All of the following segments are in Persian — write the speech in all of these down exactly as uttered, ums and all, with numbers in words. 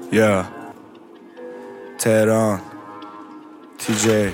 یا تهران تی جی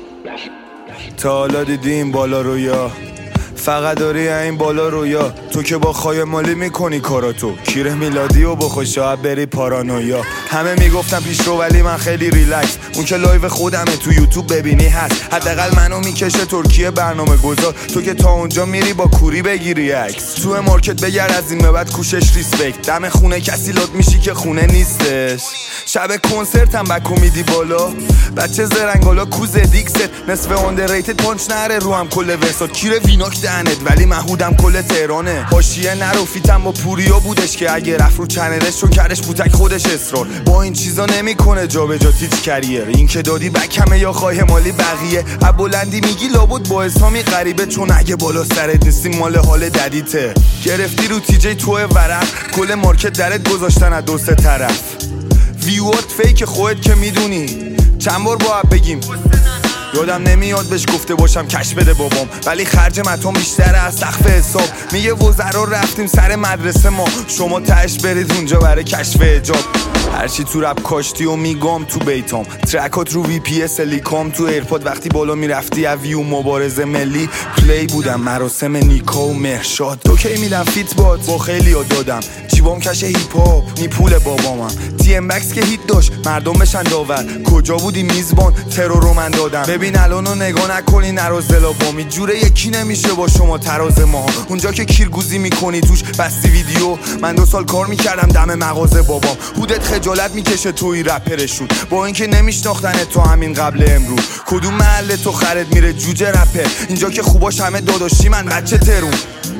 تا حالا دیدی این بالا رو یا فقط داری این بالا رو یا تو که با خای مالی میکنی کاراتو کیره میلادی و با خوشحال بری پارانویا. همه میگفتم پیش رو ولی من خیلی ریلکس، اون که لایو خودمه تو یوتیوب ببینی هست، حداقل منو میکشه ترکیه برنامه گذار، تو که تا اونجا میری با کوری بگیری عکس. تو مارکت بگرد از این به بعد کوشش ریسپکت، دم خونه کسی لود میشی که خونه نیستش. شب کنسرت هم بکو میدی بالا بچه زرنگالا کوز دیکست، نصف آندرریتد پانچ نره رو هم کل ورسات کیره ویناک دهنت ولی محودم کل تهرانه. حاشیه نرو فیتم با پوریا بودش که اگه رفت رو چنلش چون کردش بوتک خودش اصرار، با این چیزا نمیکنه جا به جا تیچ کریر. این که دادی بکمه یا خواهی مالی بقیه ابلندی میگی لابد با اسامی غریبه، چون اگه بالا سرت نیستی مال حال ددیته. گرفتی رو تی جی تو ورق کل مارکت درت گذاشتن از دو سه طرف، ویوات فیک خودت که میدونی. چند بار باید بگیم یادم نمیاد بهش گفته باشم کش بده بابام، ولی خرج متون بیشتره از سقف حساب. میگه وزرا رفتیم سر مدرسه ما، شما تهش برید اونجا برای کشف حجاب. هرچی تو رپ کاشتی و میگم تو بیتام، ترکات رو وی پی اس لیکام تو ایرپاد، وقتی بالا میرفتی اویو مبارزه ملی پلی بودم مراسم نیکا و مهرشاد. تو کی میدم فیت باد با خیلی ها دادم جیبام کش هیپ هاپ نی پول بابامم، تی ام بکس که هیت داشت مردم بشن داور، کجا بودی میزبان ترور رو من دادم. ببین الانو نگاه نکنی نراز دلابامی جوره یکی نمیشه با شما تراز ما، اونجا که کیرگوزی میکنی توش بستی ویدیو. من دو سال کار میکردم دم مغازه بابام، هودت خجالت میکشه توی رپرشون با اینکه نمیشناختن تو همین قبل امروز. کدوم محله تو خرد میره جوجه رپر، اینجا که خوباش همه داداشی من بچه ترون.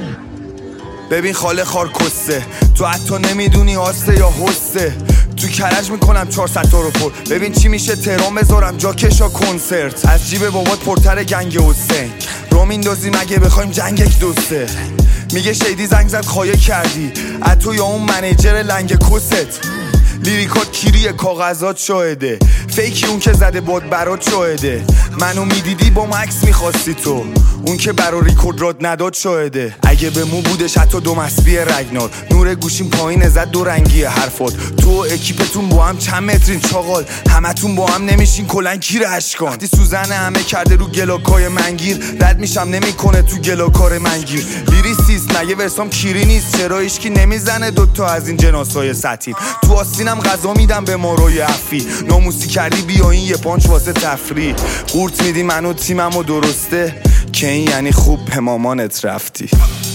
ببین خاله خار کسته تو حتی نمیدونی آسته یا هسته، تو کرج میکنم چهارصد تا رو پر. ببین چی میشه تهران بذارم جا کشا کنسرت، از جیب بابات پرتر گنگ حسین رو میندازی مگه بخوایم جنگ یک دوسته. میگه شیدی زنگ زد خواهی کردی اتو یا اون منیجر لنگ کست، لیریکات کیریه کاغذات شاهده، فیکی اون که زده باد برات شاهده. منو میدیدی با مکس میخواستی تو، اون که برا ریکورد راد نداد شاهده. اگه به مو بودش حتی دو مسبی رگنار، نور گوشیم پایین زد دو رنگی حرفات. تو اکیپتون با هم چند مترین چاقال، همتون با هم نمیشین کلن کیر اشکان. وقتی سوزن همه کرده رو گلاکای منگیر، رد میشم نمیکنه تو گلاکار منگیر. لیریسیست مگه ورسام کیری نیست، چرا هیچکی نمیزنه دوتا از این جناسای سطیل. تو آستینم غذا میدم به ماروی افی، ناموسی کردی بیا این یه پانچ واسه تفریح. قورت میدی منو تیممو درسته که این یعنی خوب به مامانت رفتی.